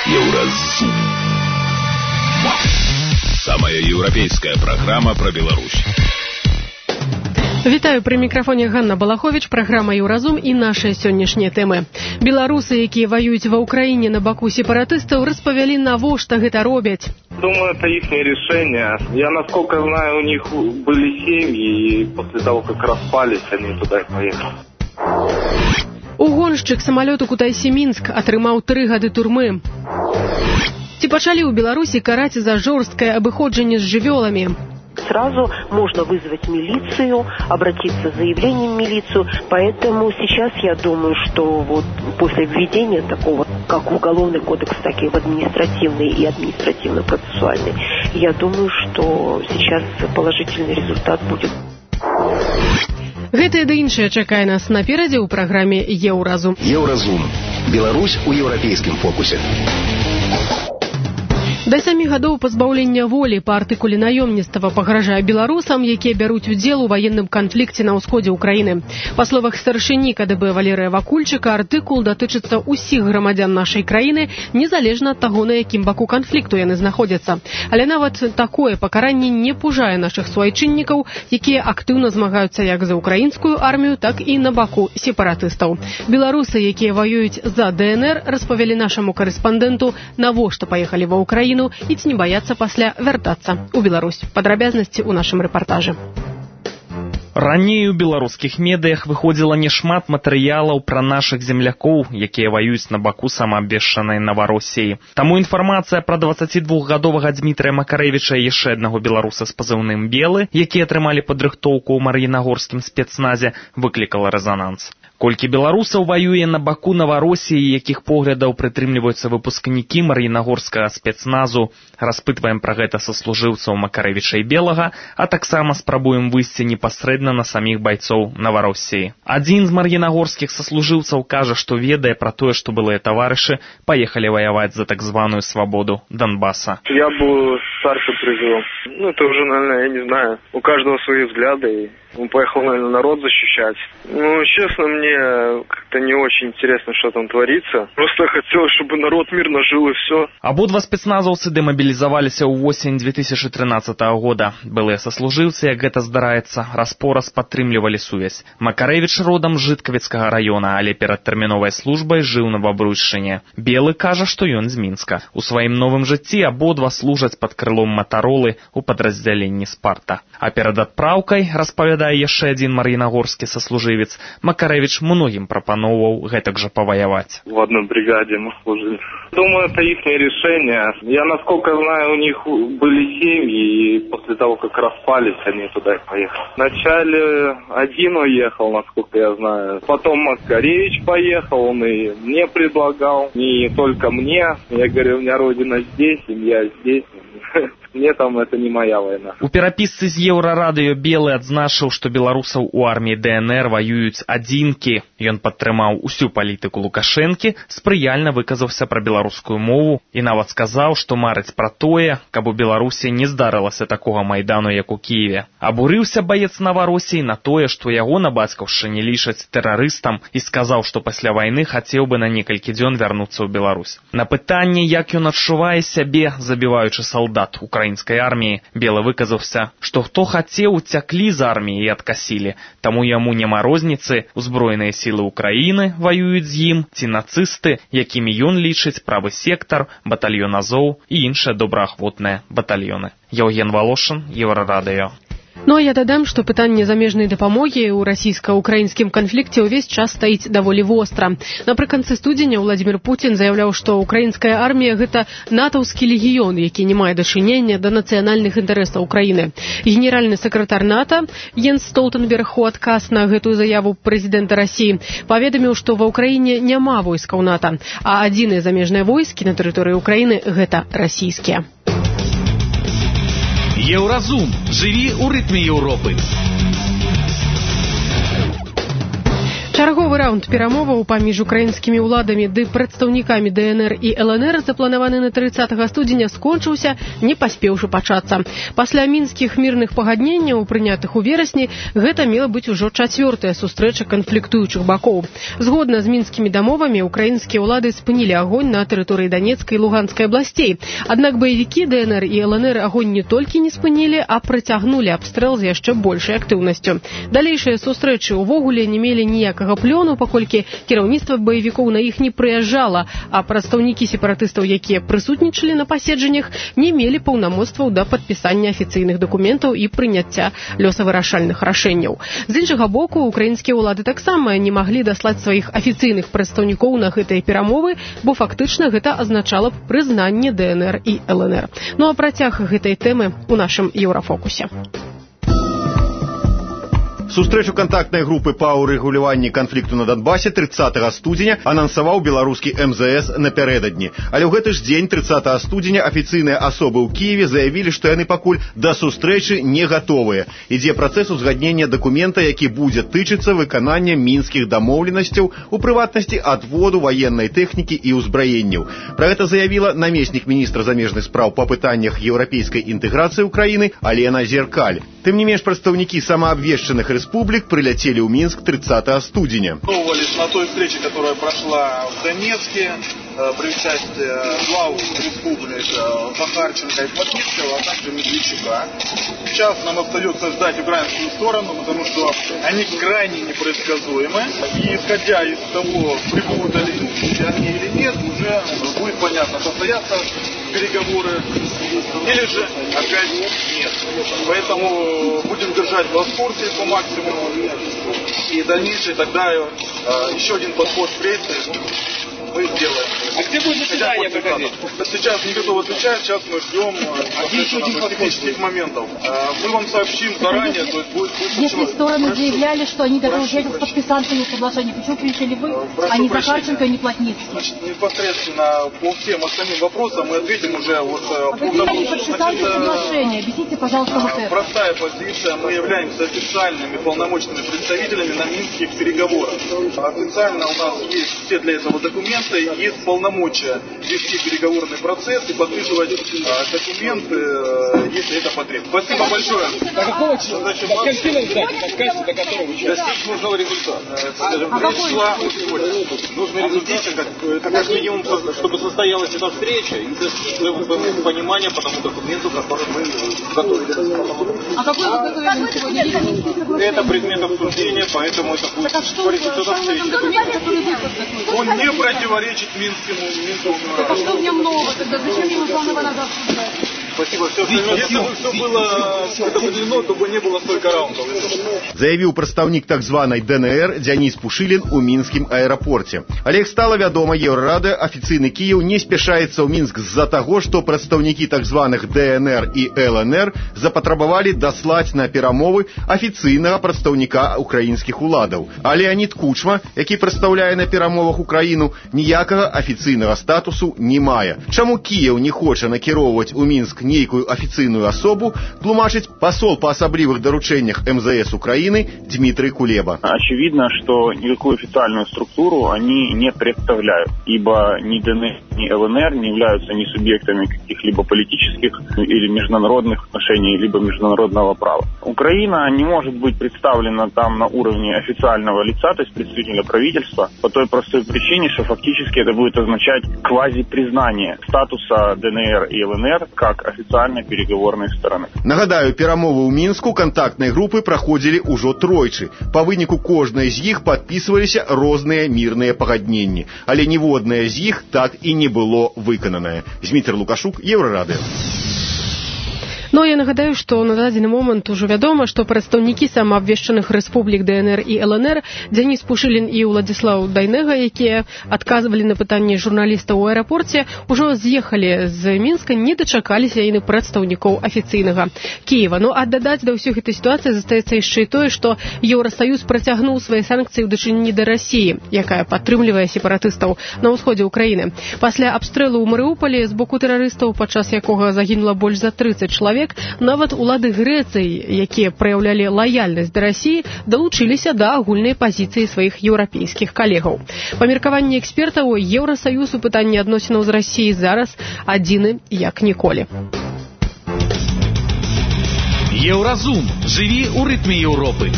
Еўразум. Самая еўрапейская программа про Беларусь. Вітаю, пры мікрафоне Ганна Балахович, праграма «Еўразум» і нашыя сённяшнія тэмы. Беларусы, якія воююць ва Ўкраіне на баку сепаратыстаў, распавялі, навошта гэта робяць. Думаю, это их решение. Я, насколько знаю, у них были семьи, и после того, как распались, они туда и поехали. Угоншчык самалёту Кутайсі-Мінск атрымаў 3 гады турмы. Ці пачалі ў Беларусі караць за жорсткае абыходжанне з жывёламі? Сразу можно вызвать милицию, обратиться с заявлением в милицию. Поэтому сейчас я думаю, что вот после введения такого, как в Уголовный кодекс, так и в административный и административно-процессуальный, я думаю, что сейчас положительный результат будет. Гэтае да іншае чакае нас наперадзе ў праграме «Еўразум». Еўразум. Беларусь у еўрапейскім фокусе. Да 7 гадоў пазбаўлення волі па артыкуле наёмніцтва пагражае беларусам, якія бяруць удзел у ваенным канфлікце на ўсходзе ўкраіны. Па словах старшыні КДБ Валерыя Вакульчыка, артыкул датычыцца ўсіх грамадзян нашай краіны, незалежна ад таго, на якім баку канфлікту яны знаходзяцца. Але нават такое пакаранне не пужае нашых суайчыннікаў, якія актыўна змагаюцца як за украінскую армію, так і на баку сепаратыстаў. Беларусы, якія воююць за ДНР, распавялі нашаму карэспандэнту, навошта паехалі ва Ўкраіну і ці не баяцца пасля вяртацца ў Беларусь. Падрабязнасці ў нашым рэпартажы. Раней у беларускіх медыях выходзіла нешмат матэрыялаў пра нашых землякоў, якія ваююць на баку самаабвешчанай Наваросіі. Таму інфармацыя пра 22-гадовага Дмітрыя Макарэвіча і яшчэ аднаго беларуса з пазыўным «Белы», якія атрымалі падрыхтоўку ў мар'інагорскім спецназе, выклікала рэзананс. Колькі беларусаў ваюе на баку Наваросіі, якіх поглядаў прытрымліваюцца выпускнікі мар'інагорскага спецназу, распытваем пра гэта са служыўцаў Макарэвіча і Белага, а таксама спрабуем выйсці непасрэдна на саміх байцоў Наваросіі. Адзін з мар'інагорскіх саслужыўцаў кажа, што ведае пра тое, што былыя таварышы паехалі ваяваць за так званую свабоду Донбасса. Я был старше призывом. Это уже, наверное, я не знаю. У каждого свои взгляды. Он поехал, наверное, народ защищать. Честно, мне как-то не очень интересно, что там творится. Просто хотелось, чтобы народ мирно жил и все. Абодва спецназаўцы дэмабілізаваліся ў восень 2013 года. Былыя саслужыўцы, як гэта здараецца, раз-пораз падтрымлівалі сувязь. Макарэвіч родам з Жыткавіцкага раёна, але перад тэрміновай службай жыў на Бабруйшчыне. Белы кажа, што ён з Мінска. У сваім новым жыцці абодва служаць пад крылом Матаролы ў падраздзяленні Спарта. А перад адпраўкай, распавядае яшчэ адзін мар'інагорскі саслужывец, Макарэвіч многім прапаноўваў гэтак жа паваяваць. В одной бригаде мы служили. Думаю, это их решение. Я, насколько знаю, у них были семьи, и после того, как распались, они туда и поехали. Вначале один уехал, насколько я знаю. Потом Макаревич поехал, он и мне предлагал. Не только мне. Я говорю, у меня родина здесь, семья здесь. Мне там это не моя война. У перапісцы з Еўрарадыё Белы адзначыў, што беларусаў у арміі ДНР ваююць адзінкі. Ён падтрымаў усю палітыку Лукашэнкі, спрыяльна выказаўся пра беларускую мову і нават сказаў, што марыць пра тое, каб у Беларусі не здарылася такога майдану, як у Кіеве. Абурыўся баец Наваросіі на тое, што яго на бацькаўшчыне лічаць тэрарыстам, і сказаў, што пасля вайны хацеў бы на некалькі дзён вярнуцца ў Беларусь. На пытанне, як ён адчувае сябе, забіваючы салдат украінскай арміі, Белы выказаўся, што хто хацеў, уцяклі з арміі і адкасілі, таму яму няма розніцы, узброеныя сілы Украіны ваююць з ім, ці нацысты, якімі ён лічыць правы сектар, батальён Азоў і іншыя добраахвотныя батальёны. Евген Волошин, Еўрарадыё. Ну а я дадам, што пытанне замежнай дапамогі ў расійска-украінскім канфлікце ўвесь час стаіць даволі востра. Напрыканцы студзеня Владзімір Пуцін заяўляў, што украінская армія – гэта натаўскі легіён, які не мае дачынення да нацыянальных інтарэсаў Украіны. Генеральны сакратар НАТО Йенс Столтенберг у адказ на гэтую заяву прэзідэнта Расіі паведаміў, што ва ўкраіне няма войскаў НАТО, а адзіныя замежныя войскі на тэрыторыі Украіны – гэта расійскія. Еўразум. Жыві ў рытме Еўропы. Чарговы раунд перамоваў паміж украінскімі ўладамі ды прадстаўнікамі ДНР і ЛНР, запланаваны на 30 студзеня, скончыўся, не паспеўшы пачацца. Пасля мінскіх мірных пагадненняў, прынятых у верасні, гэта мела быць ужо чацвёртая сустрэча канфліктуючых бакоў. Згодна з мінскімі дамовамі, украінскія ўлады спынілі агонь на тэрыторыі Данецкай і Луганскай абласцей. Аднак баевікі ДНР і ЛНР агонь не толькі не спынілі, а працягнулі абстрэл з яшчэ большай актыўнасцю. Далейшыя сустрэчы ўвогуле не мелі ніякага плёну, паколькі кіраўніцтва баевікоў на іх не прыязджала, а прадстаўнікі сепаратыстаў, якія прысутнічалі на паседжаннях, не мелі паўнамоцтваў да падпісання афіцыйных дакументаў і прыняцця лёсавырашальных рашэнняў. З іншага боку, украінскія ўлады таксама не маглі даслаць сваіх афіцыйных прадстаўнікоў на гэтыя перамовы, бо фактычна гэта азначала б прызнанне ДНР і ЛНР. Ну а працяг гэтай тэмы у нашым Еўрафокусе. Сустрэчу кантактнай групы па ўрэгуляванні канфлікту на Донбасе 30 студзеня анансаваў беларускі МЗС напярэдадні. Але ў гэты ж дзень, 30 студзеня, афіцыйныя асобы ў Кіеве заявілі, што яны пакуль да сустрэчы не гатовыя. Ідзе працэс узгаднення дакумента, які будзе тычыцца выканання мінскіх дамоўленасцяў, у прыватнасці адводу ваеннай тэхнікі і ўзбраенняў. Пра гэта заявіла намеснік міністра замежных спраў па пытаннях еўрапейскай інтэграцыі ўкраіны Алена Зеркаль. Тым не менш, прадстаўнікі самаабвешчаных республик прилетели в Минск 30 студеня. На той встрече, которая прошла в Донецке, при участии глав республик Захарченко и Плотницкого, а также Медведчука. Сейчас нам остается ждать украинскую сторону, потому что они крайне непредсказуемы. И исходя из того, прибудут ли они или нет, уже будет понятно, состоятся переговоры или же опять нет. Поэтому будем держать вас в курсе по максимуму. И дальнейшее тогда еще один подход в прессе мы сделаем. А где будет заседание проходить? Сейчас не готов отвечать, сейчас мы ждем технических моментов. Мы вам сообщим заранее, то есть будет... Если стороны заявляли, что они готовы взять подписантами соглашения, почему приехали вы, а не Захарченко, не Плотницкий? Значит, непосредственно по всем остальным вопросам мы ответим уже вот... Подписанты соглашения, объясните, пожалуйста, вот это. Простая позиция, мы являемся официальными полномочными представителями на минских переговорах. Официально у нас есть все для этого документы, есть полномочия вести переговорный процесс и подписывать документы, если это потребуется. Спасибо большое. До какого числа? До какого достичь нужного результата. Речь шла о сегодня. Нужный результат, как минимум, чтобы состоялась эта встреча, и понимание по тому документу, который мы готовили. А какой вы готовили сегодня? Это предмет обсуждения, поэтому это будет по результатам встречи. Он не противоречит Минскому. А что в нем нового? Тогда зачем ему заново надо обсуждать? Спасибо. Если бы все было предопределено, то бы не было столько раундов. Заявіў прадстаўнік так званай ДНР Дзяніс Пушылін у мінскім аэрапорце. Але, як стала вядома, Еўрарада, афіцыйны Кіеў не спяшаецца ў Мінск з-за таго, што прадстаўнікі так званых ДНР і ЛНР запатрабавалі даслаць на перамовы афіцыйнага прадстаўніка украінскіх уладаў. А Леонід Кучма, які прадстаўляе на перамовах Украіну, ніякага афіцыйнага статусу не мае. Чаму Кіеў не хоча накіроўваць у Мінск нейкую афіцыйную асобу, тлумачыць пасол по особливых доручениях МЗС Украины Дмитрий Кулеба. Очевидно, что никакую официальную структуру они не представляют, ибо ни ДНР, ни ЛНР не являются ни субъектами каких-либо политических или международных отношений, либо международного права. Украина не может быть представлена там на уровне официального лица, то есть представителя правительства, по той простой причине, что фактически это будет означать квазипризнание статуса ДНР и ЛНР как официальной переговорной стороны. Нагадаю, перамовы ў Мінску кантактнай групы праходзілі ўжо тройчы. Па выніку кожнай з іх падпісваліся розныя мірныя пагадненні, але ніводнае з іх так і не было выкананае. Зміцер Лукашук, Еўрарадыё. Но я нагадаю, што на дадзены момант ужо вядома, што прадстаўнікі самаабвешчаных рэспублік ДНР і ЛНР Дзяніс Пушылін і Уладзіслаў Дайнега, якія адказвалі на пытанні журналістаў у аэрапорце, ужо з'ехалі з Мінска, не дачакаліся яны прадстаўнікоў афіцыйнага Кіева. Ну а дадаць да ўсёй гэтай сітуацыі застаецца яшчэ і тое, што Еўрасаюз працягнуў свае санкцыі ў дачыненні да Расіі, якая падтрымлівае сепаратыстаў на ўсходзе ўкраіны. Пасля абстрэлу ў Марыуполі з боку тэрарыстаў, падчас якога загінула больш за 30 чалавек, чалавек, нават улады Грэцыі, якія праяўлялі лаяльнасць да Расіі, далучыліся да агульнай пазіцыі сваіх еўрапейскіх калегаў. Па меркаванні экспертаў, Еўрасаюз у пытанні адносінаў з Расіяй зараз адзіны як ніколі. Еўразум. Жыві ў рытме Еўропы.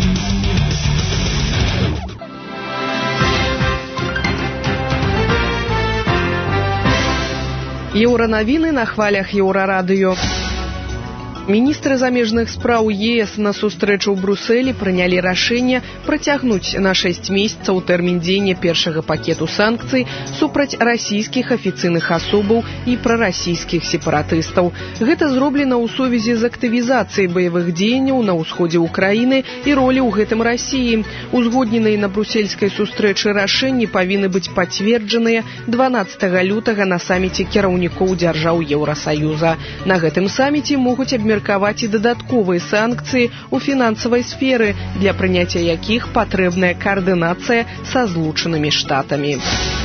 Еўранавіны на хвалях Еўрарадыё. Міністры замежных спраў ЕС на сустрэчу ў Брусэлі прынялі рашэнне працягнуць на 6 месяцаў тэрмін дзеяння першага пакету санкцый супраць расійскіх афіцыйных асобаў і прарасійскіх сепаратыстаў. Гэта зроблена ў сувязі з актывізацыяй баявых дзеянняў на ўсходзе ўкраіны і ролі ў гэтым Расіі. Узгодненыя на брусельскай сустрэчы рашэнні павінны быць пацверджаныя 12 лютага на саміце кіраўнікоў дзяржаў Еўрасаюза. На гэтым саміце могуць абмеркаваць і дадатковыя санкцыі ў фінансавай сферы, для прыняцця якіх патрэбная каардынацыя са Злучанымі Штатамі.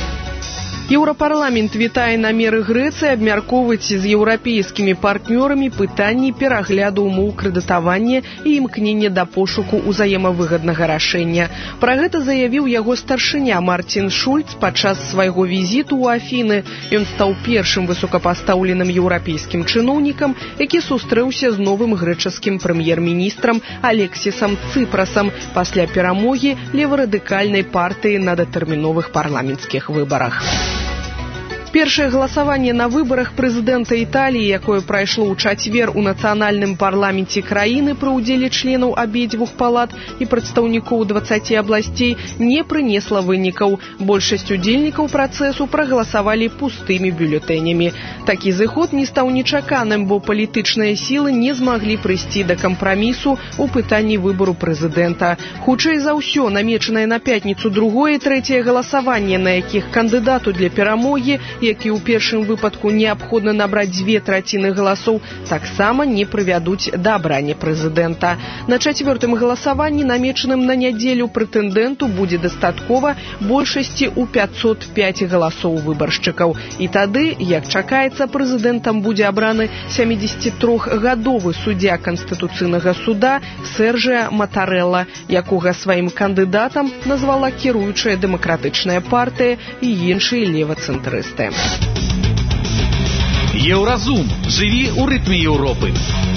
Еўрапарламент вітае намеры Грэцыі абмяркоўваць з еўрапейскімі партнёрамі пытанні перагляду ўмоў крэдытавання і імкнення да пошуку ўзаемавыгаднага рашэння. Пра гэта заявіў яго старшыня Мартин Шульц падчас свайго візіту ў Афіны. Ён стаў першым высокапастаўленым еўрапейскім чыноўнікам, які сустрэўся з новым грэчаскім прэм'ер-міністрам Алексісам Цыпрасам пасля перамогі леварадыкальнай партыі на датэрміновых парламенцкіх выбарах. Першае галасаванне на выбарах прэзідэнта Італіі, якое прайшло ў чацвер у нацыянальным парламенце краіны пры ўдзеле членаў абедзвюх палат і прадстаўнікоў 20 абласцей, не прынесла вынікаў. Большасць удзельнікаў працэсу прагаласавалі пустымі бюлетэнямі. Такі зыход не стаў нечаканым, бо палітычныя сілы не змаглі прыйсці да кампрамісу ў пытанні выбару прэзідэнта. Хутчэй за ўсё, намечанае на пятніцу другое і трэцяе галасаванне, на якіх кандыдату для перамогі, які ў першым выпадку неабходна набраць 2/3 галасоў, таксама не прывядуць да абрання прэзідэнта. На чацвёртым галасаванні, намечаным на нядзелю, прэтэндэнту будзе дастаткова большасці ў 505 галасоў выбаршчыкаў. І тады, як чакаецца, прэзідэнтам будзе абраны 73-гадовы суддзя Канстытуцыйнага суда Сэрджыа Матарэлла, якога сваім кандыдатам назвала кіруючая дэмакратычная партыя і іншыя левацэнтрысты. Еўразум. Жыві ў рытме Еўропы.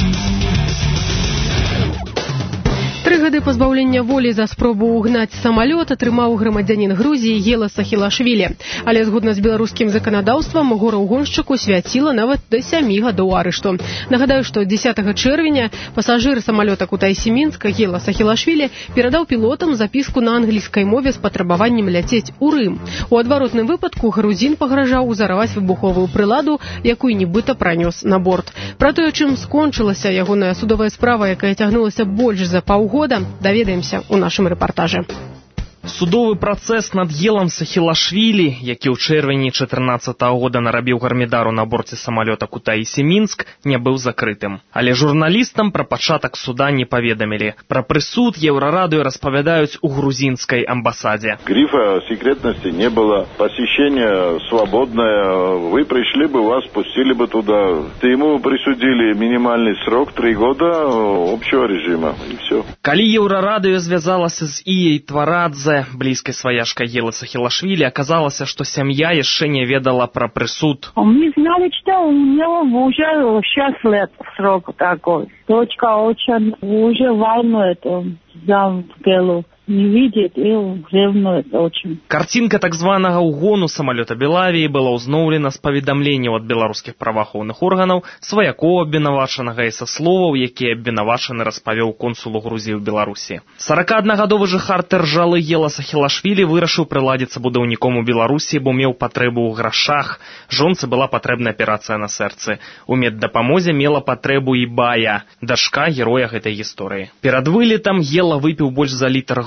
3 гады пазбаўлення волі за спробу угнаць самалёт атрымаў грамадзянін Грузіі Гела Сахілашвілі. Але згодна з беларускім заканадаўствам, гораўгоншчыку свяціла нават да 7 гадоў арышту. Нагадаю, што 10 чэрвеня пасажыр самалёта Кутайсі-Мінска Гела Сахілашвілі перадаў пілотам запіску на англійскай мове з патрабаваннем ляцець у Рым. У адваротным выпадку грузін пагражаў узарваць выбуховую прыладу, якую нібыта пранёс на борт. Пра тое, чым скончылася ягоная судовая справа, якая цягнулася больш за паўгода, даведаемся ў нашым рэпартажы. Судовы працэс над Гелам Сахілашвілі, які ў чэрвені 2014 года нарабіў гармідару на борце самалёта Кутаісі-Мінск, не быў закрытым. Але журналістам пра пачатак суда не паведамілі. Пра прысуд Еўрарадыё распавядаюць у грузінскай амбасадзе. Грифа секретности не было, посещение свободное, вы пришли бы, вас пустили бы туда. Ему присудили минимальный срок 3 года общего режима, и все. Калі Еўрарадыё звязалася з Іяй Тварадзе, блізкай сваяшкай Гелы Сахілашвілі, аказалася, што сям'я яшчэ не ведала пра прысуд. Мы знали, что у него уже 6 лет срок такой. Дочка очень уже волнует за Гелу. Не видит и ревнует очень. Картинка так званого угону самолета Белавии была узнавлена с паведамленняў ад беларускіх праваахоўных органаў, сваякоў абвінавачанага і сасловаў, якія абвінавачаны распавёў консулу Грузіі ў Беларусі. 41-гадовы жыхар Тэржалы Гела Сахілашвілі вырашыў прыладзіцца будаўніком у Беларусі, бо меў патрэбу ў грашах. Жонцы была патрэбна аперацыя на сэрцы. У меддапамозе мела патрэбу і Бая, дачка героя гэтай гісторыі. Перад вылетам Гела выпіў больш за літр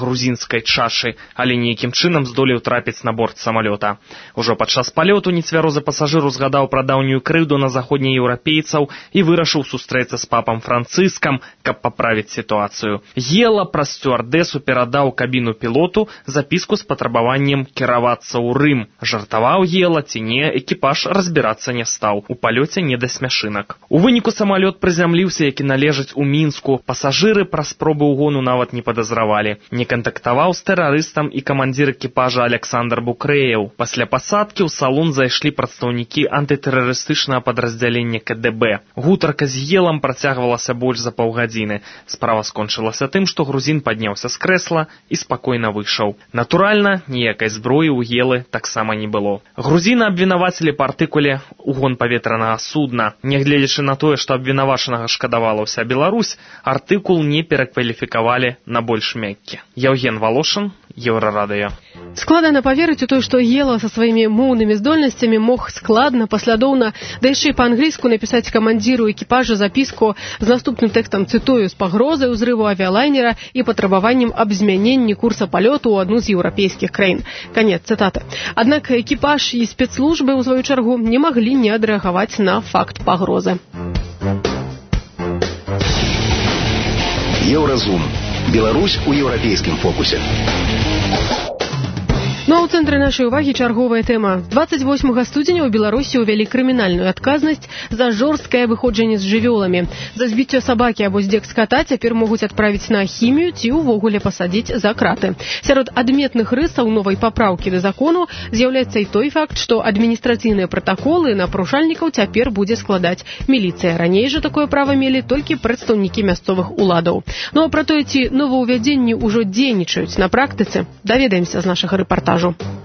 грузінскай чашы, але нейкім чынам здолеў трапіць на борт самалёта. Ужо падчас палёту нецвярозы пасажыр узгадаў пра даўнюю крыўду на заходнееўрапейцаў і вырашыў сустрэцца з папам Францыскам, каб паправіць сітуацыю. Ела праз сцюардэсу перадаў кабіну пілоту запіску з патрабаваннем кіравацца ў Рым. Жартаваў Ела ці не, экіпаж разбірацца не стаў. У палёце не да смяшынак. У выніку самалёт прызямліўся, які належыць у Мінску. Пасажыры пра спробы ўгону нават не падазравалі. Не кантактаваў з тэрарыстам і камандзір экіпажа Александр Букрэеў. Пасля пасадкі ў салон зайшлі прадстаўнікі антытэрарыстычнага падраздзялення КДБ. Гутарка з Елам працягвалася больш за паўгадзіны. Справа скончылася тым, што грузін падняўся з крэсла і спакойна выйшаў. Натуральна, ніякай зброі ў Елы таксама не было. Грузіна абвінавацілі па артыкуле «Угон паветранага судна». Нягледзячы на тое, што абвінавачанага шкадавала ўся Беларусь, артыкул не перакваліфікавалі на больш мяккі. Яўген Волошин, Еўрарадыё. Складана паверыць у тое, што Ела са сваімі моўнымі здольнасцямі мог складна, паслядоўна, да яшчэ і па-англійску напісаць камандзіру экіпажа запіску з наступным тэкстам, цытую, з пагрозай узрыву авіялайнера і патрабаваннем аб змяненні курса палёту ў адну з еўрапейскіх краін. Канец цытаты. Аднак экіпаж і спецслужбы, у сваю чаргу, не маглі не адрэагаваць на факт пагрозы. Еўразум. Беларусь у еўрапейскім фокусе. Ну а ў цэнтры нашай увагі чарговая тэма. 28 студзеня ў Беларусі ўвялі крымінальную адказнасць за жорсткае выходжанне з жывёламі. За збіццё сабакі або здзек ската цяпер могуць адправіць на хімію ці ўвогуле пасадзіць за краты. Сярод адметных рысаў новай папраўкі да закону з'яўляецца і той факт, што адміністрацыйныя пратаколы на парушальнікаў цяпер будзе складаць міліцыя. Раней жа такое права мелі толькі прадстаўнікі мясцовых уладаў. Ну а пра тое, ці новаўвядзенні ўжо дзейнічаюць на практыцы, даведаемся з нашага рэпартажу.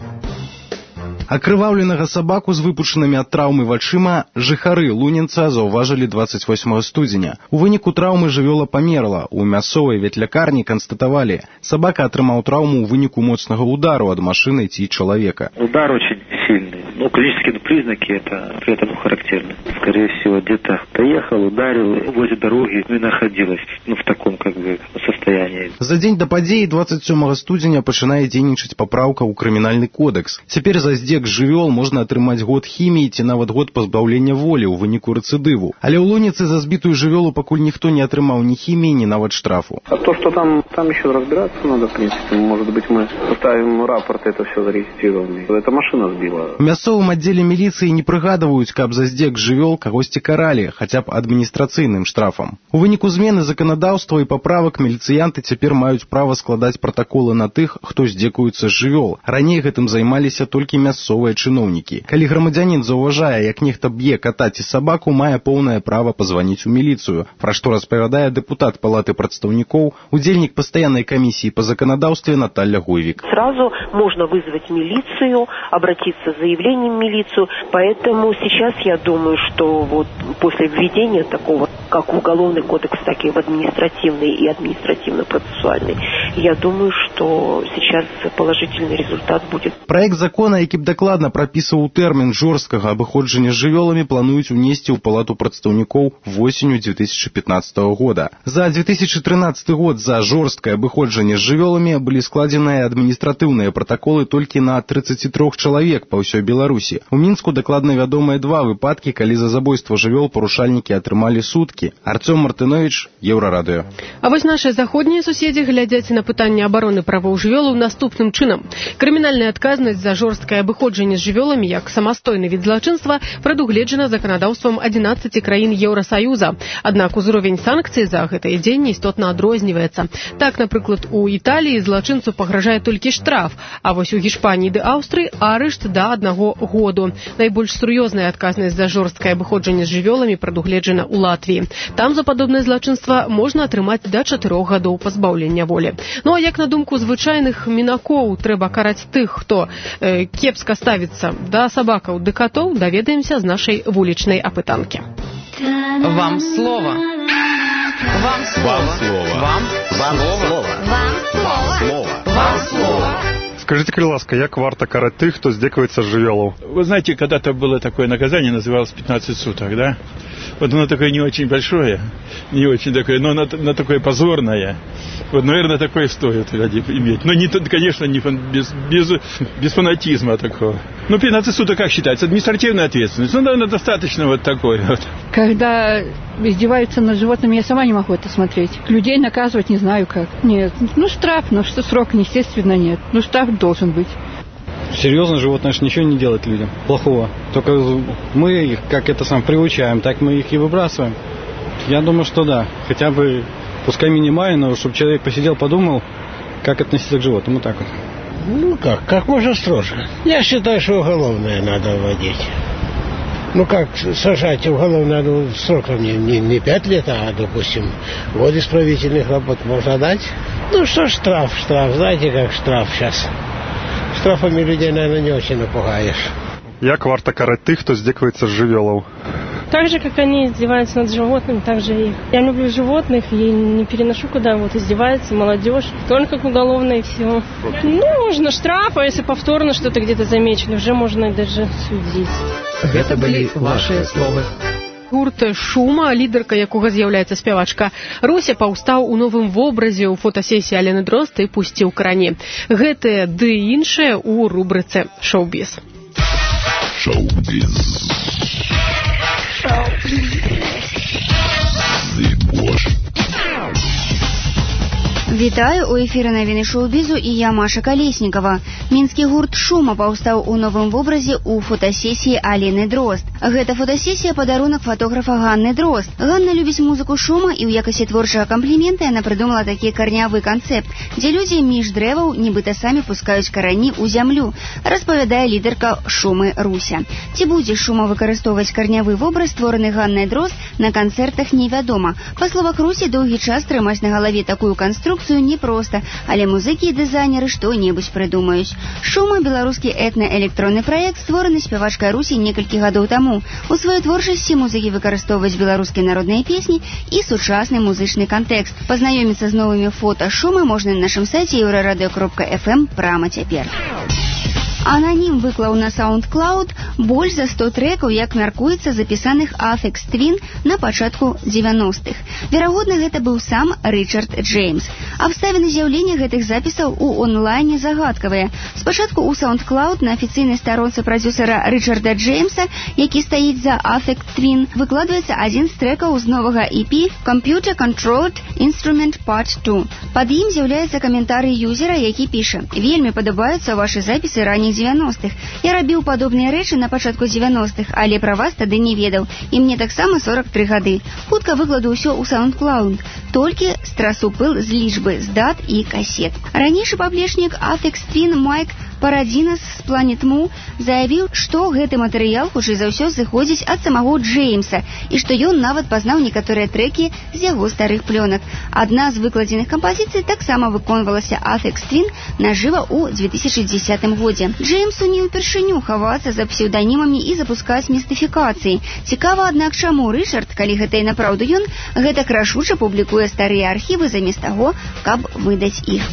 Акрываўленага сабаку з выпушанымі ад траўмы вачыма жыхары Лунінца заўважылі 28 студзеня. У выніку траўмы жывёла памерла. У мясцовай ветлякарні канстатавалі, сабака атрымаў траўму ў выніку моцнага удару ад машыны ці чалавека. Удар очень сильный. Клинические признаки это при этом характерны. Скорее всего, где-то поехал, ударил, возле дороги и находилась в таком состоянии. За дзень да падзеі 27 студзеня пачынае дзейнічаць папраўка ў крымінальны кодекс. Цяпер за здзек жывёл можна атрымаць год хіміі ці нават год пазбаўлення волі ў выніку рэцыдыву. Але ў Луніцы за збітую жывёлу пакуль ніхто не атрымаў ні хіміі, ні нават штрафу. А то, что там еще разбираться надо, в принципе, может быть, мы составим рапорт, это все зарегистрировано. Эта машина сбила. У мясцовым аддзеле міліцыі не прыгадваюць, каб за здзек жывёл кагосьці каралі, хаця б адміністрацыйным штрафам. У выніку змены заканадаўства і паправак міліцыянты цяпер маюць права складаць пратаколы на тых, хто здзекуецца з жывёл. Раней гэтым займаліся толькі мясцовыя чыноўнікі. Калі грамадзянін заўважае, як нехта б'е ката ці сабаку, мае поўнае права пазваніць у міліцыю, пра што распавядае дэпутат палаты прадстаўнікоў, удзельнік пастаяннай камісіі па заканадаўстве Наталья Гойвик. Сразу можно вызвать милицию, обратиться с заявлением в милицию, поэтому сейчас я думаю, что вот после введения такого, как уголовный кодекс, так и в административный и административно-процессуальный, я думаю, что сейчас положительный результат будет. Проект закона, які б дакладна прапісваў тэрмін жорсткага абыходжання з жывёламі, плануюць унесці ў палату прадстаўнікоў восенню 2015 года. За 2013 год за жорсткае абыходжанне з жывёламі былі складзеныя адміністратыўныя пратаколы толькі на 33 чалавек па ўсёй Беларусі. У Мінску дакладна вядомыя 2 выпадкі, калі за забойства жывёл парушальнікі атрымалі суткі. Артём Мартынович, Еўрарадыё. А вось нашыя заходнія суседзі глядзяць на пытанне абароны правоў жывёлаў наступным чынам. Крымінальная адказнасць за жорсткае абыходжанне з жывёламі як самастойны від злачынства прадугледжана заканадаўствам 11 краін Еўрасаюза. Аднак узровень санкцый за гэтыя дзеянні істотна адрозніваецца. Так, напрыклад, у Італіі злачынцу пагражае толькі штраф, а вось у Гішпаніі ды Аўстрыі арышт да 1 году. Найбольш сур'ёзная адказнасць за жорсткае абыходжанне з жывёламі прадугледжана ў Латвіі. Там за падобнае злачынства можна атрымаць да 4 гадоў пазбаўлення волі. Ну а як на думку звычайных мінакоў трэба караць тых, хто кепска ставіцца да сабакаў ды катоў, даведаемся з нашай вулічнай апытанкі. Вам слово. Вам слово. Вам слово. Вам слово. Вам слово. Вам слово. В Скажите, ласка, як варта карать тых, хто здзекаваецца з жывёлаў? Вы знаете, когда-то было такое наказание, называлось 15 суток, да? Вот оно такое не очень большое, не очень такое, но оно такое позорное. Вот, наверное, такое стоит иметь. Но, не, конечно, не без фанатизма такого. Ну, 15 суток, как считается? Административная ответственность. Ну, наверное, достаточно вот такой вот. Когда издеваются над животными, я сама не могу это смотреть. Людей наказывать не знаю как. Нет. Ну, штраф, но что срок, естественно, нет. Ну, штраф должен быть. Серьезно, животное же ничего не делает людям плохого. Только мы их, как это сам, приучаем, так мы их и выбрасываем. Я думаю, что да. Хотя бы, пускай минимально, но чтобы человек посидел, подумал, как относиться к животному. Вот так вот. Ну как можно строже. Я считаю, что уголовное надо вводить. Ну как сажать уголовное, ну, сроком не 5 лет, а, допустим, год исправительных работ можно дать. Ну что ж, штраф, знаете, как штраф сейчас. Штрафами людей, наверное, не очень напугаешь. Як варта карать тых, хто здзекаваецца з жывёлаў? Так же, как они издеваются над животными, так же и их. Я люблю животных и не переношу, куда вот издевается молодежь. Только как уголовное и все. Ну, можно штраф, а если повторно что-то где-то замечено, уже можно даже судить. Это были ваши слова. Гурт «Шума», лідарка якога з'яўляецца спявачка Руся, паўстаў у новым вобразе ў фотасесіі Алены Дрозд і пусціў карані. Гэтыя ды іншыя ў рубрыцы «Шоу-біз». Шоу-біз. Вітаю, у эфіры навіны шоу-бізу і я, Маша Калеснікова. Мінскі гурт «Шума» паўстаў у новым вобразе ў фотасесіі Алены Дрозд. Гэта фотасесія падарунак фотографа Ганны Дрозд. Ганна любіць музыку «Шума» і ў якасці творчага камплімента яна прыдумала такі карнявы канцэпт, дзе людзі між дрэваў нібыта самі пускаюць карані ў зямлю, распавядае лідарка «Шумы» Руся. Ці будзе «Шума» выкарыстоўваць карнявы вобраз, створаны Ганнай Дрозд, на канцэртах невядома. Па словах Русі, доўгі час трымаць на галаве такую канструкцыю непросто, але музыкі і дызайнеры што-небудзь прыдумаюць. «Шума» – беларускі этна-электронны праект, створаны спявачкай Русі некалькі гадоў таму. У сваёй творчасці музыкі выкарыстоўваюць беларускія народныя песні і сучасны музычны кантэкст. Пазнаёміцца з новымі фота «Шумы» можна на нашым сайце euraradio.fm прама цяпер. Ананім выклаў на SoundCloud больш за 100 трэкаў, як мяркуецца, запісаных Aphex Twin на пачатку 90-х. Верагодна, гэта быў сам Рычард Джеймс. Абставіны з'яўлення гэтых запісаў у онлайне загадкавыя. Спачатку ў SoundCloud на афіцыйнай старонцы прадзюсара Рычарда Джеймса, які стаіць за Aphex Twin, выкладваецца адзін з трэкаў з новага EP Computer Controlled Instrument Part 2. Пад ім з'яўляецца каментарый юзера, які піша: «Вельмі падабаюцца вашы запісы ранніх 90-х. Я рабіў падобныя рэчы на пачатку 90-х, але пра вас тады не ведаў. І мне таксама 43 гады. Хутка выкладу ўсё ў SoundCloud. Толькі страсу пыл з лічбы, з дат і касет». Ранейшы паплечнік Aphex Twin Майк Парадзінас з Planet Mu заявіў, што гэты матэрыял хутчэй за ўсё зыходзіць ад самого Джеймса і што ён нават пазнаў некаторыя трэкі з яго старых плёнак. Адна з выкладзеных кампазіцый таксама выконвалася Aphex Twin нажыва ў 2010 годзе. Джеймсу не ўпершыню хавацца за псеўданімамі і запускаць містыфікацыі. Цікава, аднак, чаму Рычард, калі гэта і направду ён, гэтак рашуча публікуе старыя архівы замест таго, каб выдаць іх.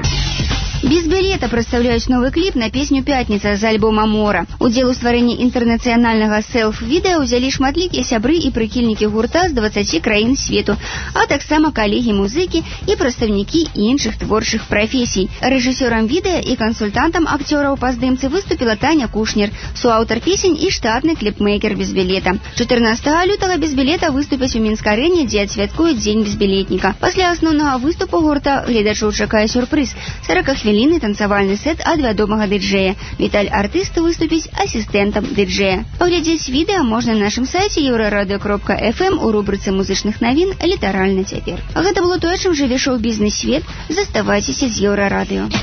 Без білета прадстаўляюць новы кліп на песню «Пятница» з альбома «Мора». Удзел у стварэнні інтэрнацыянальнага селф-відэа ўзялі шматлікія сябры і прыхільнікі гурта з 20 краін свету, а таксама калегі-музыкі і прадстаўнікі іншых творчых прафесій. Рэжысёрам відэа і кансультантам акцёраў па здымцы выступіла Таня Кушнер, суаўтар песень і штатны кліпмейкер без білета. 14 лютага без білета выступяць у Мінск-арэне, дзе адсвяткуюць дзень безбілетніка. Пасля асноўнага выступу гурта гледачоў чакае сюрпрыз. 40-хвілінны танцавальны сет ад вядомага дыджэя. Віталь артыст выступіць асістэнтам дыджэя. Паглядзець відэа можна на нашым сайце euradio.fm у рубрыцы музычных навін «Літаральна цяпер». Гэта было тое, чым жыве шоу-бізнес-свет. Заставайцеся з Еўрарадыё.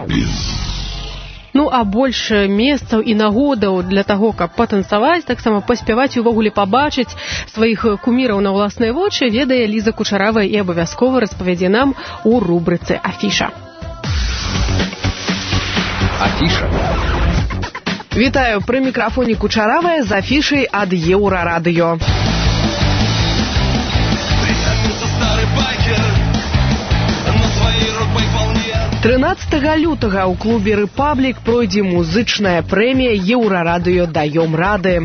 Ну, а больше месцаў і нагодаў для таго, каб патанцаваць, таксама паспяваць і увогуле пабачыць сваіх куміраў на ўласныя вочы, ведае Ліза Кучаравая і абавязкова распавядзе нам у рубрыцы «Афіша». Афіша. Вітаю, пры мікрафоне Кучаравая з афішай ад Еўрарадыё. Старый байкер на своей рок-байк волне. 13 лютага ў клубе «Рэпаблік» пройдзе музычная прэмія «Еўрарадыё даём рады».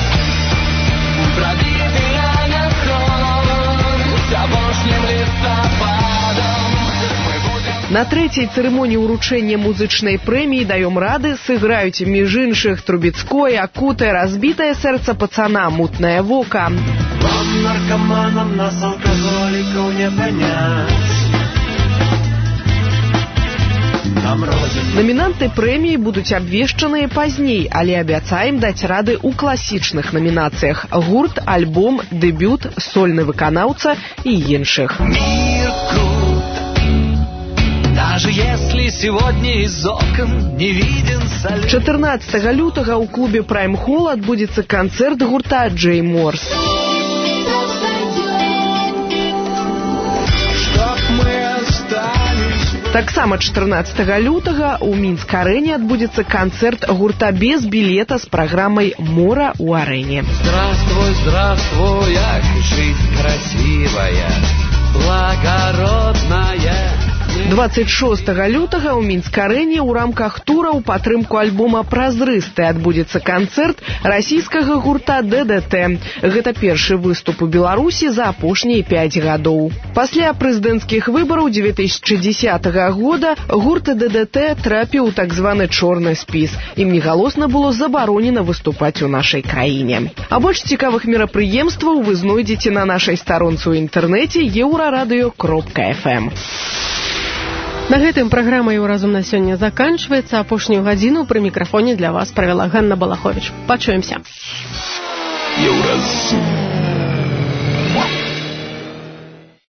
На трэцяй цырымоніі ўручэння музычнай прэміі «Даём рады» сыграюць, між іншых, Трубецкое, Акутае, «Разбітае сэрца пацана», «Мутнае вока». Вам, наркоманам, нас, алкаголікаў, не панять. Намінанты прэміі будуць абвешчаныя пазней, але абяцаем даць рады ў класічных намінацыях: гурт, альбом, дэбют, сольны выканаўца і іншых. Даже если сегодня из окон не виден салют. 14 лютага ў клубе «Прайм Холл» адбудзецца канцэрт гурта «Джей Морс». Таксама 14 лютага ў Мінск-арэне адбудзецца канцэрт гурта «Без билета» з праграмай «Мора ў арэне». Здравствуй, здравствуй, як жизнь красивая, благородная. 26 лютага ў Мінск-арэне ў рамках тура ў падтрымку альбома «Празрысты» адбудзецца канцэрт расійскага гурта ДДТ. Гэта першы выступ у Беларусі за апошнія 5 гадоў. Пасля прэзідэнцкіх выбараў 2010 года гурт ДДТ трапіў у так званы чорны спіс. Ім негалосна было забаронена выступаць у нашай краіне. А больш цікавых мерапрыемстваў вы знойдзеце на нашай старонцы ў інтэрнэце euradio.fm. На гэтым праграма «Еўразум» на сёння заканчваецца. Апошнюю гадзіну пры мікрафоне для вас правяла Ганна Балаховіч. Пачуемся. Еўразум.